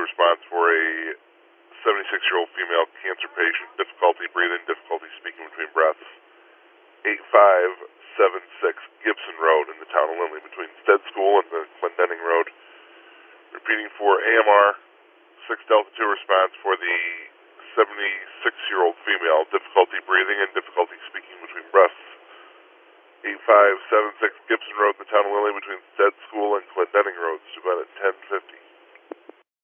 response for a 76-year-old female cancer patient, difficulty breathing, difficulty speaking between breaths. 8576 Gibson Road in the town of Lindley, between Stead School and the Glendenning Road. Repeating for AMR, 6 Delta 2 response for the 76-year-old female, difficulty breathing and difficulty speaking between breaths. 8576 Gibson Road in the town of Lindley, between Stead School and Glendenning Roads, to about at 1050.